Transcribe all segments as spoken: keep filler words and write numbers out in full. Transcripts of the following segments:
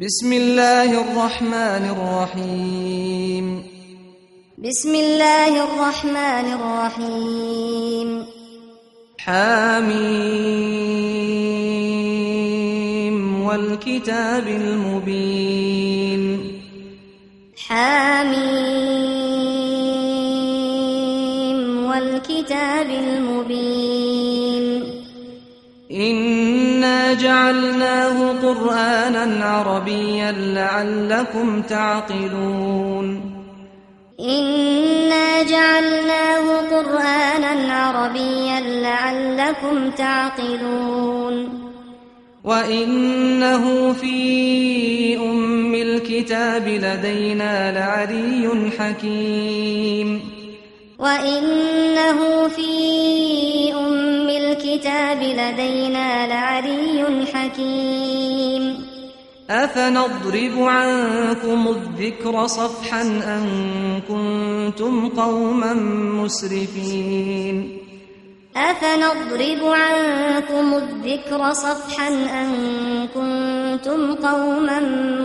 بسم الله الرحمن الرحيم بسم الله الرحمن الرحيم حميم والكتاب المبين حميم والكتاب المبين إنا جعلناه قرآنا عربيا لعلكم تعقلون إنا جعلناه قرآنا عربيا لعلكم تعقلون وإنه في أم الكتاب لدينا لعلي حكيم وإنه في أم الكتاب لدينا لعلي حكيم أفنضرب عنكم الذكر صفحا أن كنتم قوما مسرفين أفنضرب عنكم الذكر صفحا أن كنتم قوما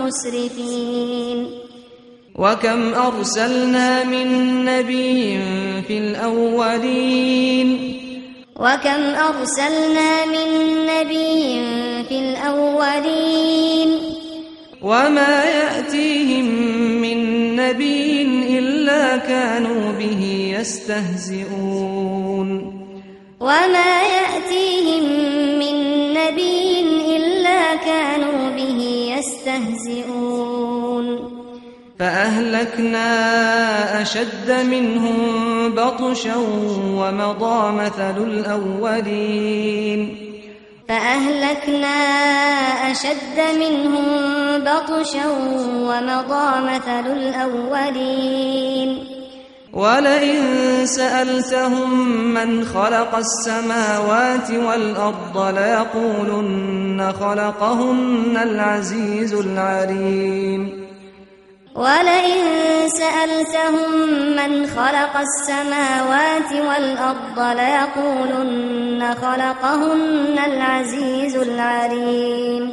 مسرفين وكم أرسلنا من نبي في الأولين وكم أرسلنا من نبي في الأولين وما يأتيهم من نبي إلا كانوا به يستهزئون وما يأتيهم من نبي إلا كانوا به يستهزئون فأهلكنا أشد منهم بطشا ومضى مثل الأولين فأهلكنا أشد منهم بطشا ومضى مثل الأولين ولئن سألتهم من خلق السماوات والأرض ليقولن خلقهن العزيز العليم ولئن سألتهم من خلق السماوات والأرض ليقولن خلقهن العزيز العليم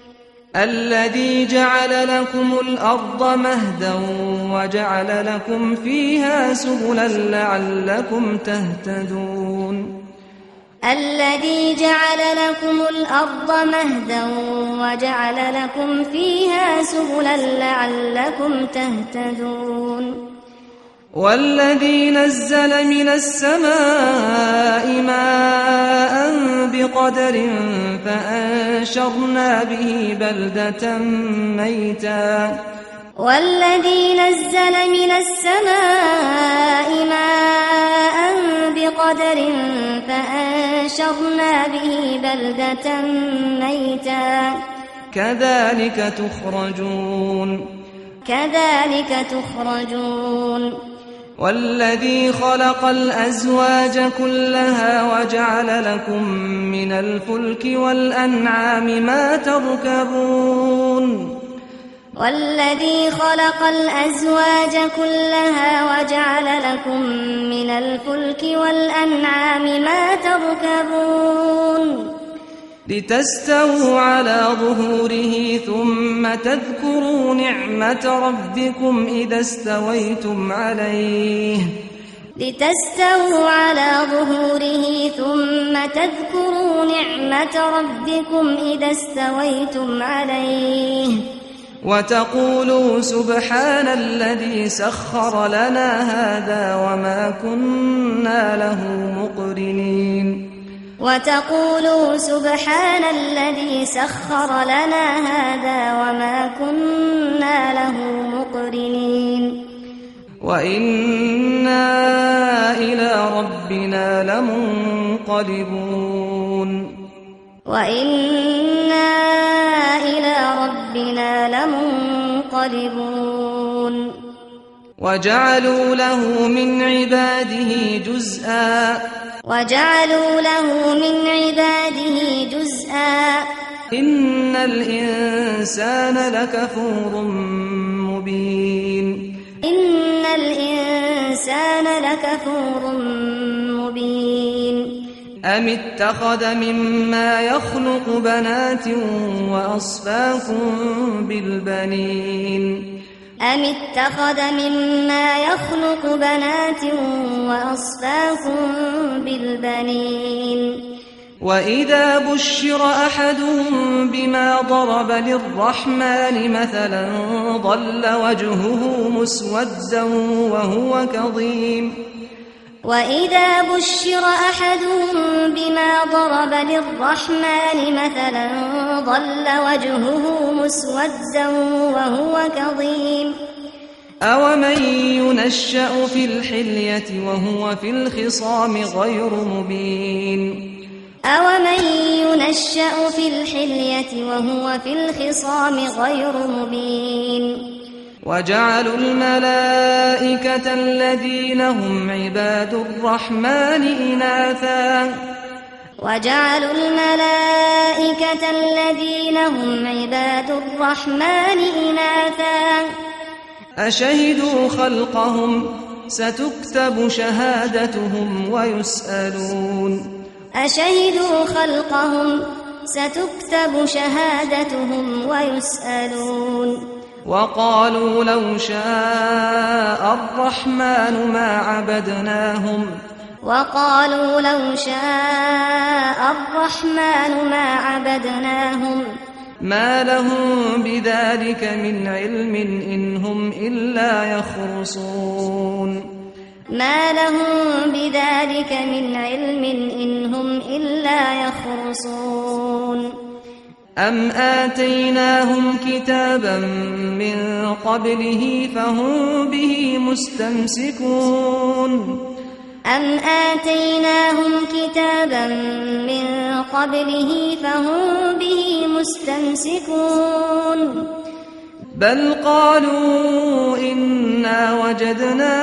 الذي جعل لكم الأرض مهدا وجعل لكم فيها سبلا لعلكم تهتدون الذي جعل لكم الأرض مهدا وجعل لكم فيها سبلا لعلكم تهتدون والذي نزل من السماء ماء بقدر فأنشرنا به بلدة ميتا والذي نزل من السماء ماء بقدر فأنشرنا به بلدة ميتا كذلك تخرجون كذلك تخرجون والذي خلق الأزواج كلها وجعل لكم من الفلك والأنعام ما تركبون والذي خلق الأزواج كلها وجعل لكم من الفلك والأنعام ما تركبون لتستووا على ظهوره ثم تذكروا نعمة ربكم إذا استويتم عليه لتستووا على ظهوره ثم تذكروا نعمة ربكم إذا استويتم عليه وتقولوا سبحان الذي سخر لنا هذا وما كنا له مقرنين وتقولوا سبحان الذي سخر لنا هذا وما كنا له مقرنين وإنا إلى ربنا لمنقلبون وإنا إلى ربنا لمنقلبون وجعلوا له من عباده جزءا وجعلوا له من عباده جزءا إن الإنسان لكفور مبين إن الإنسان لكفور مبين أم اتخذ مما يخلق بنات وأصفاكم بالبنين أم اتخذ مما يخلق بنات وأصفاكم بالبنين وإذا بشر أحدهم بما ضرب للرحمن مثلا ظل وجهه مسودا وهو كظيم وإذا بشر أحدهم بما ضرب للرحمن مثلا ظل وجهه مسودا وهو كظيم أومن ينشأ في الحلية وهو في الخصام غير مبين أومن ينشأ في الحلية وهو في الخصام غير مبين وجعلوا الملائكة الذين هم عباد الرحمن إناثا وجعلوا الملائكة الذين هم عباد الرحمن إناثا أشهدوا خلقهم ستكتب شهادتهم ويسألون أشهدوا خلقهم ستكتب شهادتهم ويسألون وقالوا لو شاء الرحمن ما عبدناهم وقالوا لو شاء الرحمن ما عبدناهم ما لهم بذلك من علم إن هم إلا يخرصون ما لهم بذلك من علم إن هم إلا يخرصون أم آتيناهم كتابا من قبله فهم به مستمسكون أم آتيناهم كتابا من قبله فهم به مستمسكون بل قالوا إنا وجدنا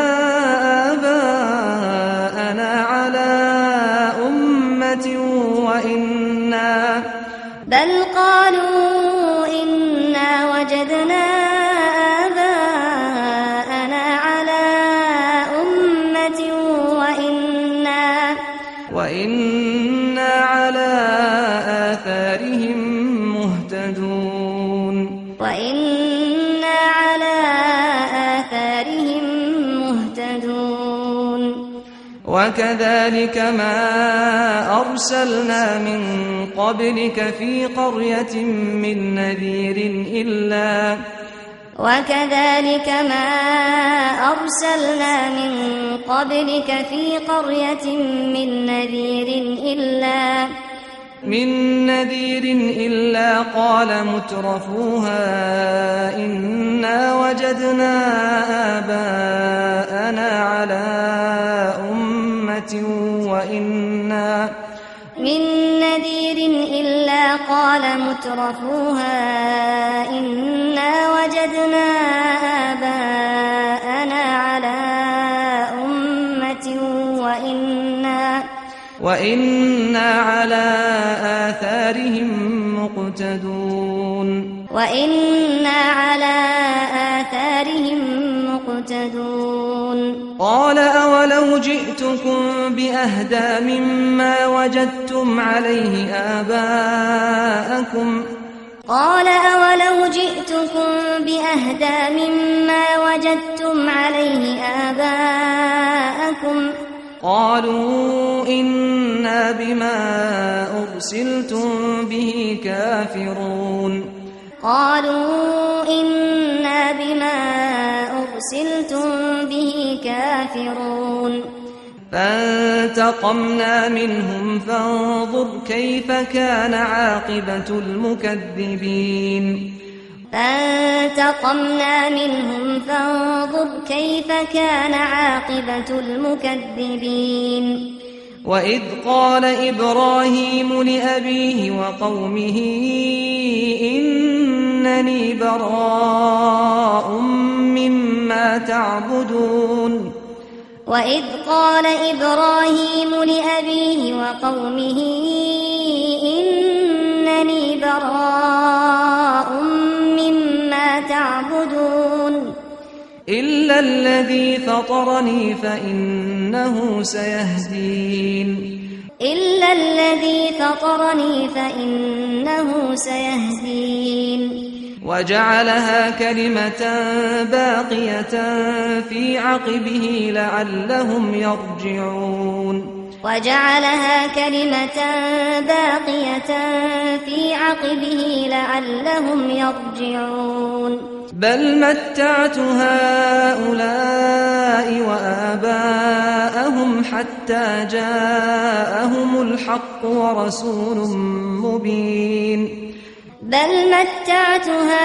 آباءنا على أمة وإنا بل قالوا إنا وجدنا آباءنا على أمة وإنا وإنا على آثارهم مهتدون وإنا على آثارهم مهتدون وكذلك ما أرسلنا من قبلك في قرية من نذير إلا وكذلك ما أرسلنا من قبلك في قرية من نذير إلا من نذير إلا قال مترفوها إنا وجدنا آباءنا على أمة وإنا من نذير إلا قال مترفوها إنا وجدنا آباءنا على أمة وإنا وإنا على آثارهم مقتدون وإنا على آثارهم مقتدون قال أولو جئتكم بأهدى مما وجدتم عليه آباءكم قال أولو جئتكم بأهدى مما وجدتم عليه آباءكم قالوا إنا بما أرسلتم به كافرون قالوا إنا بما أرسلتم به كافرون فانتقمنا منهم فانظر كيف كان عاقبة المكذبين فانتقمنا منهم فانظر كيف كان عاقبة المكذبين وإذ قال إبراهيم لأبيه وقومه إنني براء مما تعبدون وإذ قال إبراهيم لأبيه وقومه إنني براء مما تعبدون إلا الذي فطرني فإنه سيهدين إلا الذي فطرني فإنه سيهدين وجعلها كلمة باقية في عقبه لعلهم يرجعون وجعلها كلمة باقية في عقبه لعلهم يرجعون بل متعت هؤلاء وآباءهم حتى جاءهم الحق ورسول مبين بل متعت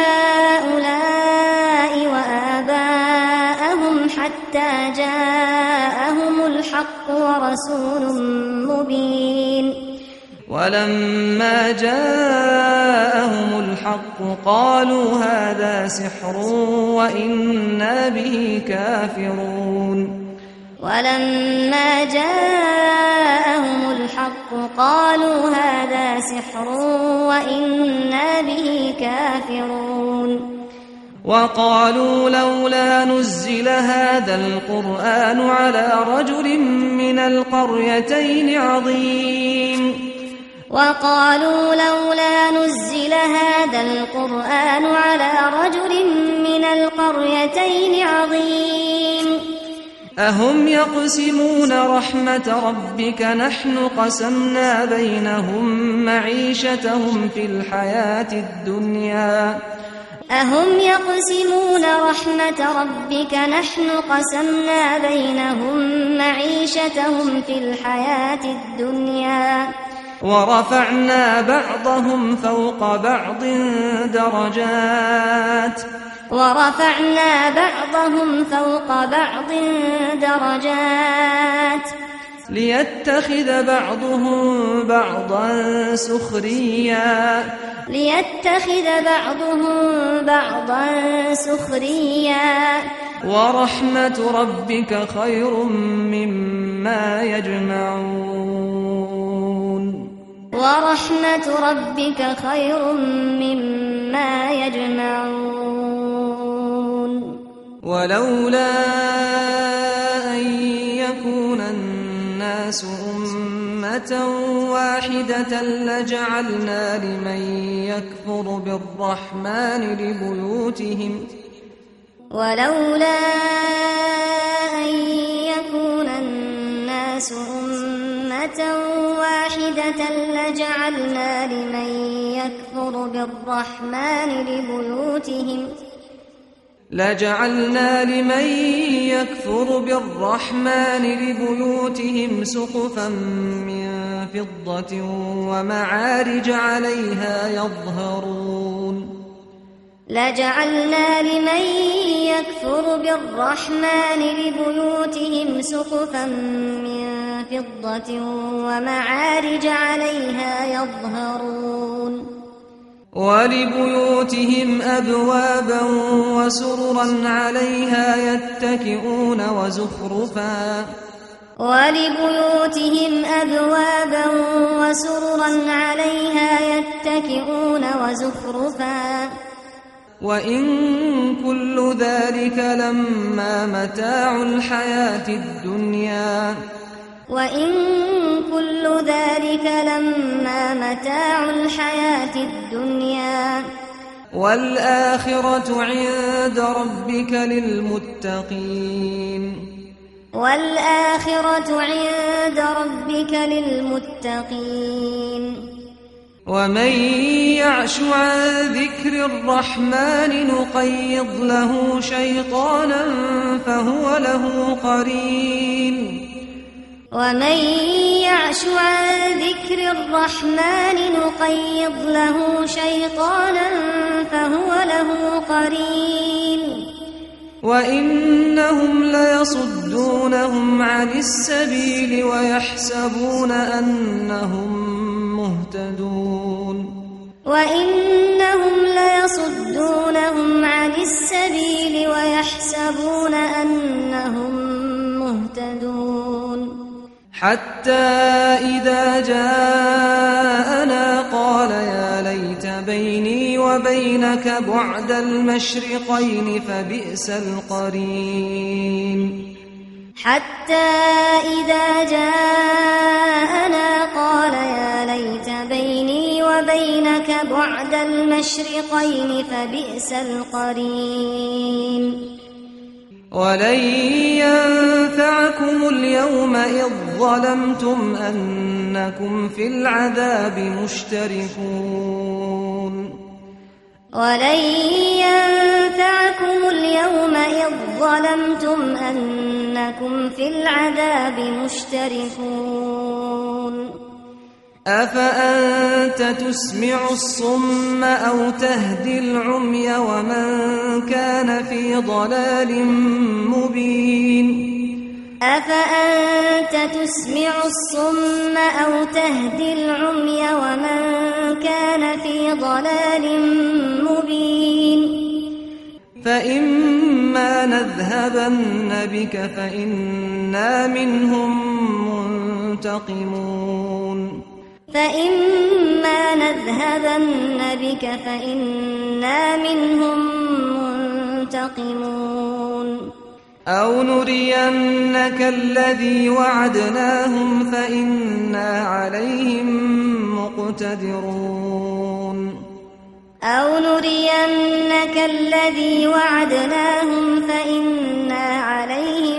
هؤلاء وآباءهم حتى جاءهم الحق ورسول مبين ولما جاءهم الحق قالوا هذا سحر وإنا به كافرون ولما جاءهم الحق قالوا هذا سحر وإنا به كافرون وقالوا لولا نزل هذا القرآن على رجل من القريتين عظيم وقالوا لولا نزل هذا القرآن على رجل من القريتين عظيم أهم يقسمون رحمة ربك نحن قسمنا بينهم معيشتهم في الحياة الدنيا أهم يقسمون رحمة ربك نحن قسمنا بينهم معيشتهم في الحياة الدنيا ورفعنا بعضهم فوق بعض درجات ورفعنا بعضهم فوق بعض درجات ليتخذ بعضهم بعضا سخريا ليتخذ بعضهم بعضا سخريا ورحمة ربك خير مما يجمعون ورحمة ربك خير مما يجمعون ولولا أن يكون الناس أمة واحدة لجعلنا لمن يكفر بالرحمن لبيوتهم ولولا أن يكون الناس أمة واحدة لجعلنا لمن يكفر بالرحمن لبيوتهم لجعلنا لمن يكفر بالرحمن لبيوتهم سقفا من فضة ومعارج عليها يظهرون لجعلنا لمن يكفر بالرحمن لبيوتهم سقفا من فضة ومعارج عليها يظهرون ولبيوتهم أبوابا وسررا عليها يتكئون وزخرفا ولبيوتهم أبوابا وسررا عليها يتكئون وزخرفا وإن كل ذلك لما متاع الحياة الدنيا وإن كل ذلك لما متاع الحياة الدنيا والآخرة عند ربك للمتقين والآخرة عند ربك للمتقين ومن يعش عن ذكر الرحمن نقيض له شيطانا فهو له قرين ومن يعش عن ذكر الرحمن نقيض له شيطانا فهو له قرين وإنهم ليصدونهم عن السبيل ويحسبون أنهم مهتدون وإنهم ليصدونهم عن السبيل ويحسبون أنهم مهتدون حتى إذا جاءنا قال يا ليت بيني وبينك بعد المشرقين فبئس القرين حتى إذا جاءنا قال يا ليت بيني وبينك بعد المشرقين فبئس القرين ولن ينفعكم اليوم إذ ظلمتم أنكم في العذاب مشتركون ولن ينفعكم اليوم إذ ظلمتم أنكم في العذاب مشتركون أفأنت تسمع الصم أو تهدي العمي ومن كان في ضلال مبين أفأنت تسمع الصم أو تهدي العمي ومن كان في ضلال مبين فإما نذهبن بك فإنا منهم منتقمون فإما نذهبن بك فإنا منهم منتقمون أو نرينك الذي وعدناهم فإنا عليهم مقتدرون أو نرينك الذي وعدناهم فإنا عليهم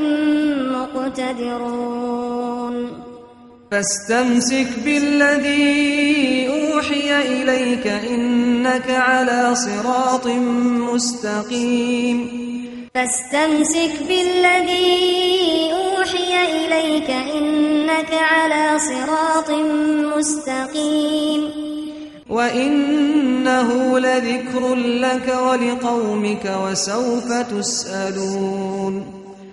مقتدرون فاستمسك بالذي أوحي إليك إنك على صراط مستقيم فاستمسك بالذي أوحي إليك إنك على صراط مستقيم وإنه لذكر لك ولقومك وسوف تسألون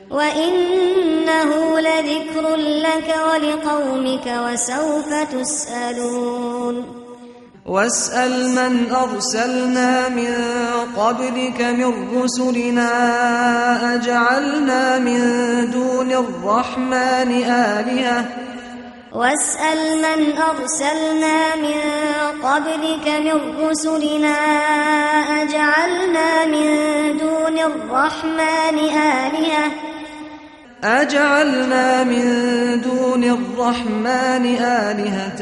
وإنه لذكر لك ولقومك وسوف تسألون واسأل من أرسلنا من قبلك من رسلنا أجعلنا من دون الرحمن آلهة واسأل من أرسلنا من قبلك من رسلنا أجعلنا من دون الرحمن آلهة أجعلنا من دون الرحمن آلهة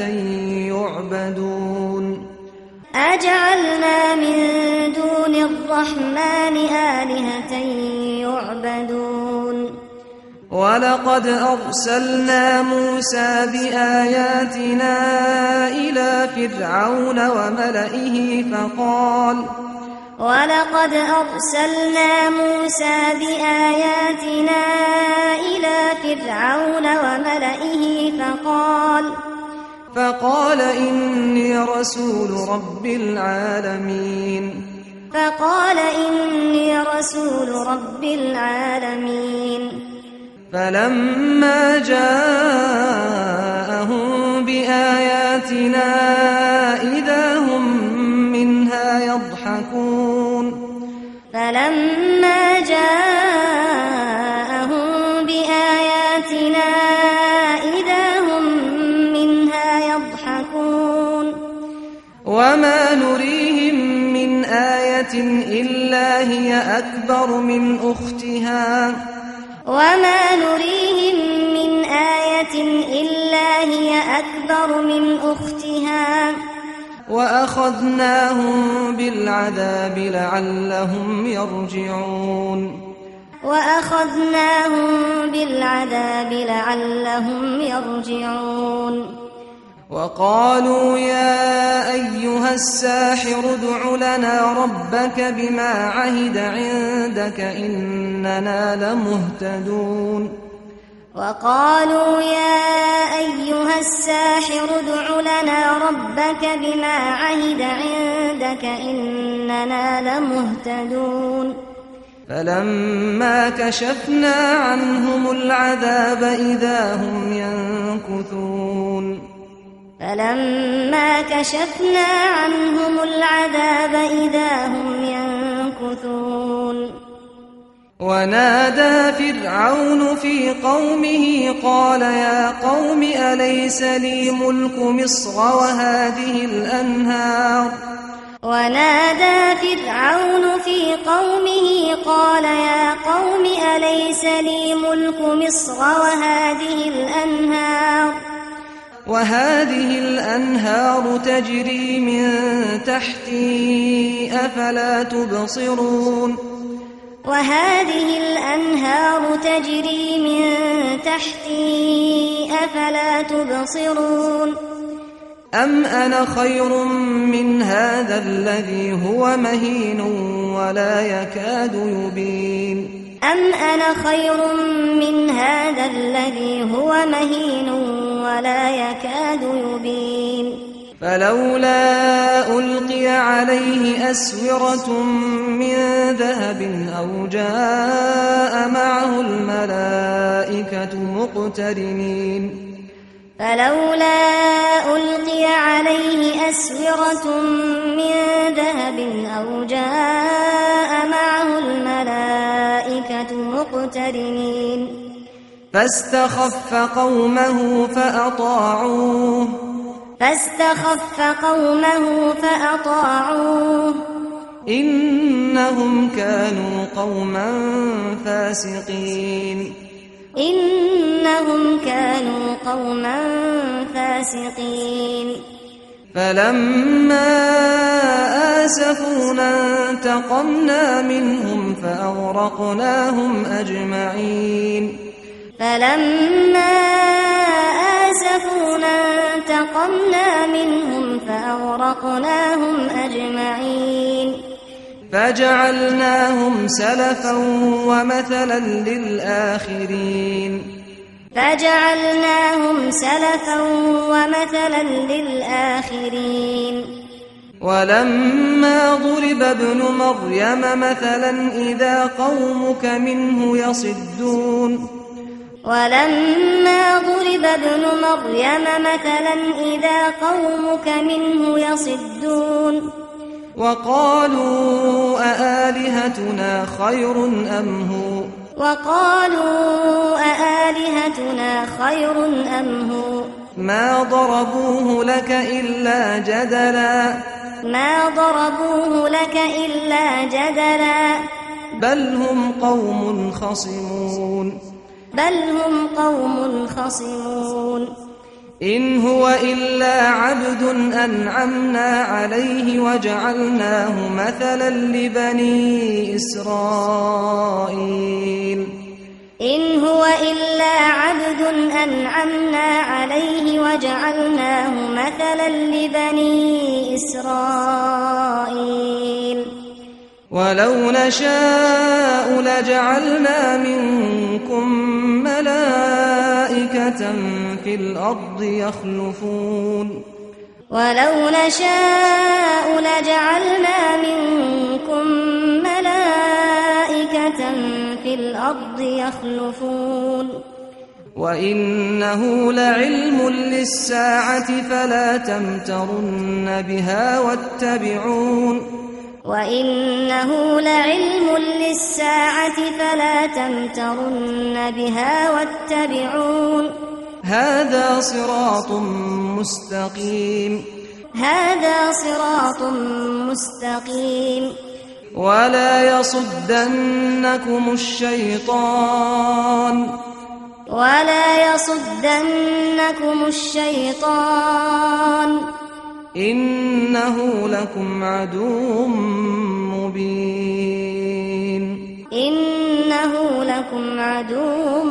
يعبدون أجعلنا من دون الرحمن آلهة يعبدون ولقد أرسلنا موسى بآياتنا إلى فرعون وملئه فقال ولقد أرسلنا موسى بآياتنا إلى فرعون وملئه فقال فقال إني رسول رب العالمين فقال إني رسول رب العالمين فلما جاءهم بآياتنا إذا هم منها يضحكون فلما جاءهم بآياتنا إذا هم منها يضحكون وما نريهم من آية إلا هي أكبر من أختها وما نريهم من آية إلا هي أكبر من أختها وأخذناهم بالعذاب لعلهم يرجعون وأخذناهم بالعذاب لعلهم يرجعون وقالوا يا أيها الساحر ادع لنا ربك بما عهد عندك إننا لمهتدون وقالوا يا أيها الساحر ادع لنا ربك بما عهد عندك إننا لمهتدون فلما كشفنا عنهم العذاب إذا هم ينكثون فلما كشفنا عنهم العذاب إذا هم ينكثون ونادى فرعون في قومه قال يا قوم أليس لي ملك مصر وهذه الأنهار ونادى فرعون في قومه قال يا قوم أليس لي ملك ملك مصر وهذه الأنهار وهذه الأنهار تجري من تحتي أفلا تبصرون وهذه الأنهار تجري من تحتي أفلا تبصرون أم أنا خير من هذا الذي هو مهين ولا يكاد يبين أم أنا خير من هذا الذي هو مهين ولا يكاد يبين فلولا ألقي عليه أسورة من ذهب أو جاء معه الملائكة مقترنين فلولا ألقي عليه أسورة من ذهب أو جاء معه الملائكة مقترنين فاستخف قومه فأطاعوه فاستخف قومه فأطاعوه إنهم كانوا قوما فاسقين إنهم كانوا قوما فاسقين فلما آسفونا انتقمنا منهم فأغرقناهم أجمعين فلما آسفونا انتقمنا منهم فأغرقناهم أجمعين فجعلناهم سلفا ومثلا للآخرين فجعلناهم سلفا ومثلا للآخرين ولما ضرب ابن مريم مثلا إذا قومك منه يصدون ولما ضرب ابن مريم مثلا إذا قومك منه يصدون وقالوا أآلهتنا خير أم هو وقالوا أآلهتنا خير أم هو ما ضربوه لك إلا جدلا ما ضربوه لك إلا جدلا بل هم قوم خصمون بل هم قوم خصمون إن هو إلا عبد أنعمنا عليه وجعلناه مثلا لبني إسرائيل إن هو إلا عبد أنعمنا عليه وجعلناه مثلا لبني إسرائيل ولو نشاء لجعلنا منكم ملائكة في الأرض يخلفون ولو نشاء لجعلنا منكم ملائكة في الأرض يخلفون وإنه لعلم للساعة فلا تمترن بها واتبعون وإنه لعلم للساعة فلا تمترن بها واتبعون هذا صراط مستقيم هذا صراط مستقيم ولا يصدنكم الشيطان ولا يصدنكم الشيطان إنه لكم عدو مبين إنه لكم عدو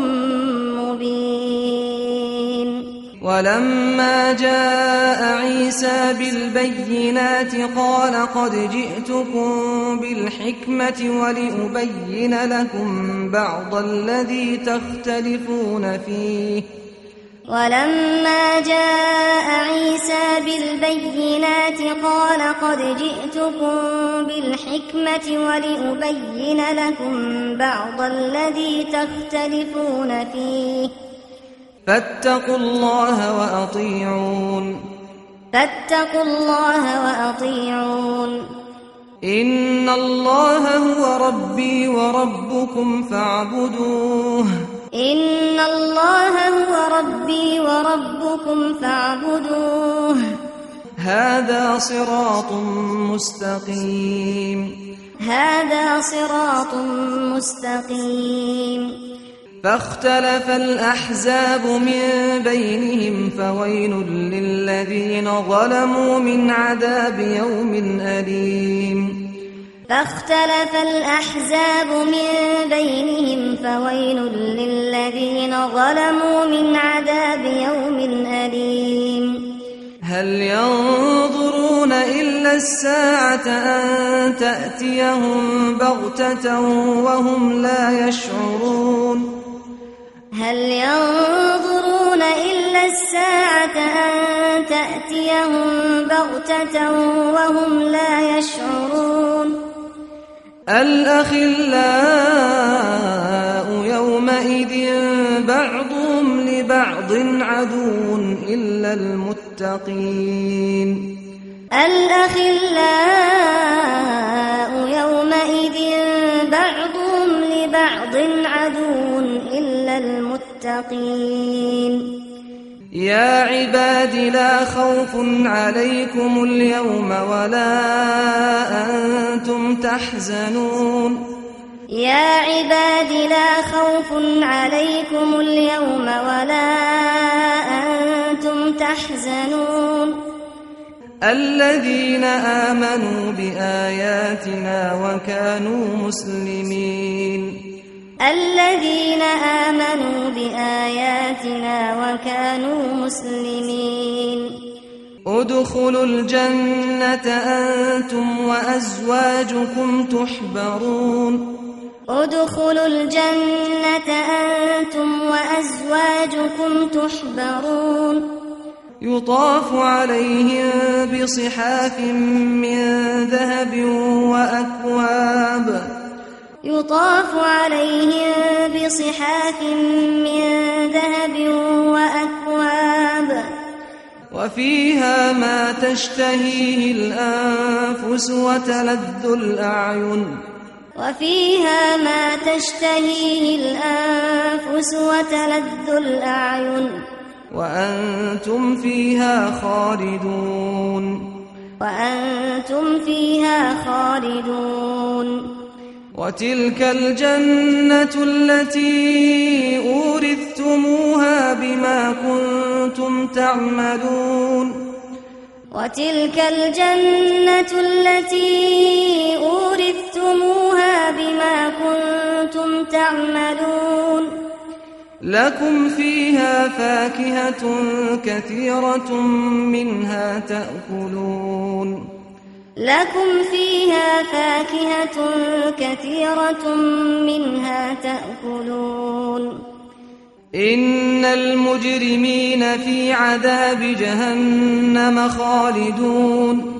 مبين ولما جاء عيسى بالبينات قال قد جئتكم بالحكمة ولأبين لكم بعض الذي تختلفون فيه ولما جاء عيسى بالبينات قال قد جئتكم بالحكمة ولأبين لكم بعض الذي تختلفون فيه فاتقوا الله وأطيعون فاتقوا الله وأطيعون إن الله هو ربي وربكم فاعبدوه إن الله هو ربي وربكم فاعبدوه هذا صراط مستقيم هذا صراط مستقيم فاختلف الأحزاب من بينهم فويل للذين ظلموا من عذاب يوم أليم فاختلف الأحزاب من بينهم فويل للذين ظلموا من عذاب يوم أليم هل ينظرون إلا الساعة أن تأتيهم بغتة وهم لا يشعرون هل ينظرون إلا الساعة أن تأتيهم بغتة وهم لا يشعرون الأخلاء يومئذ بعضهم لبعض عدو إلا المتقين الأخلاء يومئذ بعضهم لبعض عدو إلا المتقين يا عباد لا خوف عليكم اليوم ولا أنتم تحزنون يا عباد لا خوف عليكم اليوم ولا أنتم تحزنون الذين آمنوا بآياتنا وكانوا مسلمين الذين آمنوا بآياتنا وكانوا مسلمين ادخلوا الجنة أنتم وأزواجكم تحبرون ادخلوا الجنة أنتم وأزواجكم تحبرون يطاف عليهم بصحاف من ذهب وأكواب يطاف عليهم بصحاف من ذهب وأكواب وفيها ما تشتهيه الأنفس وتلذ الأعين وفيها ما تشتهيه الأنفس وتلذ الأعين وأنتم فيها خالدون وأنتم فيها خالدون وتلك الجنة التي أورثتموها بما كنتم تعملون وتلك الجنة التي أورثتموها بما كنتم تعملون لكم فيها فاكهة كثيرة منها تأكلون لكم فيها فاكهة كثيرة منها تأكلون إن المجرمين في عذاب جهنم خالدون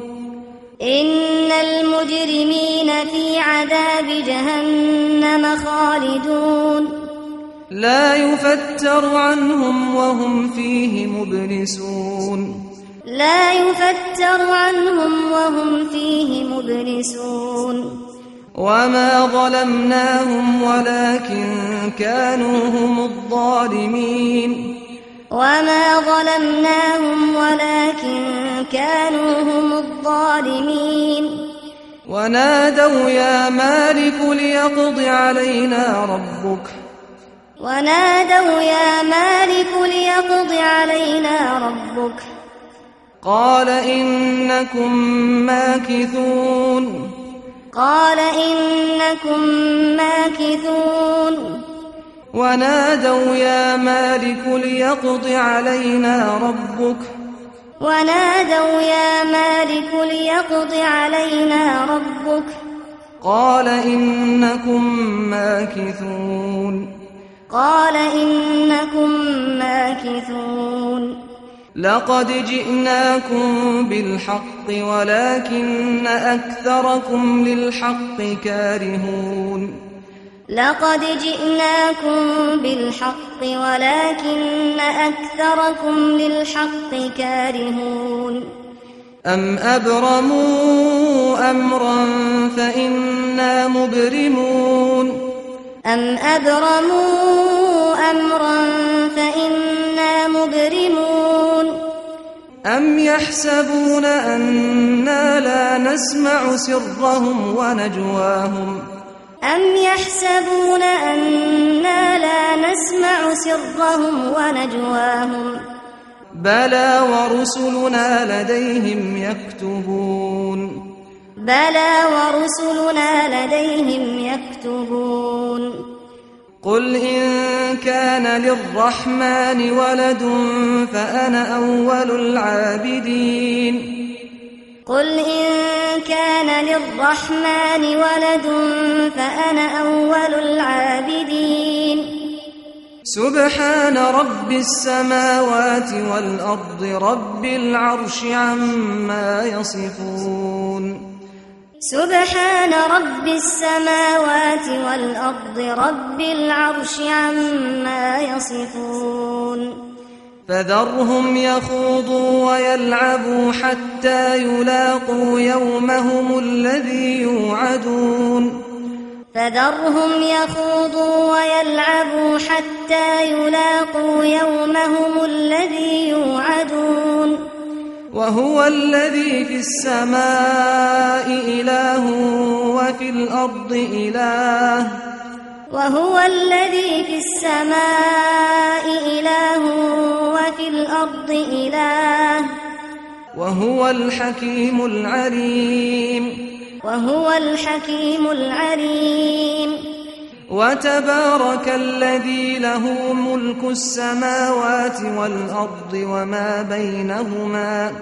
إن المجرمين في عذاب جهنم خالدون لا يفتر عنهم وهم فيه مبلسون لا يفتر عنهم وهم فيه مبلسون وما ظلمناهم ولكن كانوا هم الظالمين وما ظلمناهم ولكن كانوا هم الظالمين ونادوا يا مالك ليقض علينا ربك ونادوا يا مالك ليقض علينا ربك قال إنكم ماكثون قال إنكم ماكثون ونادوا يا مالك ليقض علينا ربك ونادوا يا مالك ليقض علينا ربك قال إنكم ماكثون قال إنكم ماكثون لقد جئناكم بالحق ولكن أكثركم للحق كارهون لقد جئناكم بالحق ولكن أكثركم للحق كارهون أم أبرموا أمرا فإنا مبرمون أم أبرموا أمرا فإنا مبرمون أم يحسبون أنا لا نسمع سرهم ونجواهم أم يحسبون أنا لا سرهم ونجواهم بلى ورسلنا لديهم يكتبون بلى ورسلنا لديهم يكتبون قل إن كان للرحمن ولد فأنا أول العابدين قل إن كان للرحمن ولد فأنا أول العابدين سبحان رب السماوات والأرض رب العرش عما يصفون سبحان رب السماوات والأرض رب العرش عما يصفون فذرهم يخوضوا ويلعبوا حتى يلاقوا يومهم الذي يوعدون فذرهم يخوضوا ويلعبوا حتى يلاقوا يومهم الذي يوعدون وهو الذي في السماء إله وفي الأرض إله وهو الذي في السماء إله وفي الأرض إله وهو الحكيم العليم وهو الحكيم العليم وتبارك الذي له ملك السماوات والأرض وما بينهما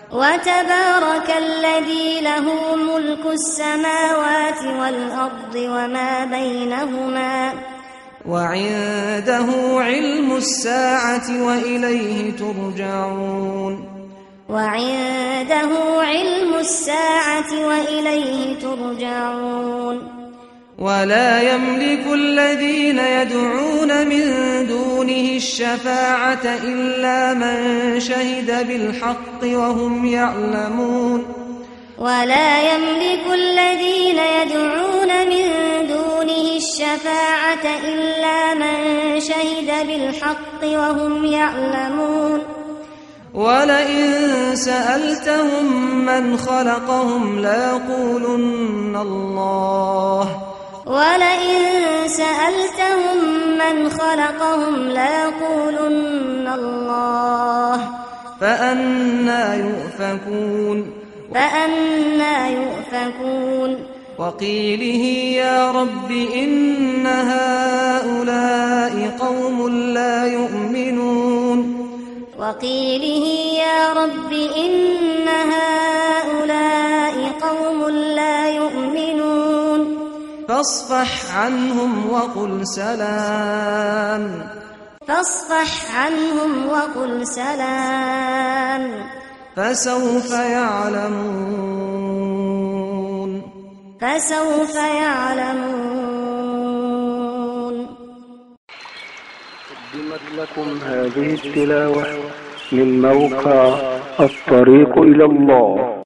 وتبارك الذي له ملك السماوات والأرض وما بينهما وعنده علم الساعة وإليه ترجعون وعنده علم الساعة وإليه ترجعون ولا يملك الذين يدعون من دونه الشفاعة إلا من شهد بالحق وهم يعلمون ولا يملك الذين يدعون من دونه الشفاعة إلا من شهد بالحق وهم يعلمون ولئن سألتهم من خلقهم ليقولن الله ولئن سألتهم من خلقهم ليقولن الله فأنى يؤفكون فأنى يؤفكون وقيله يا رب إن هؤلاء قوم لا يؤمنون وقيله يا رب إن هؤلاء قوم لا يؤمنون فاصفح عنهم وقل سلام فاصفح عنهم وقل سلام فسوف يعلمون فسوف يعلمون. قدمت لكم هذه التلاوة من موقع الطريق إلى الله.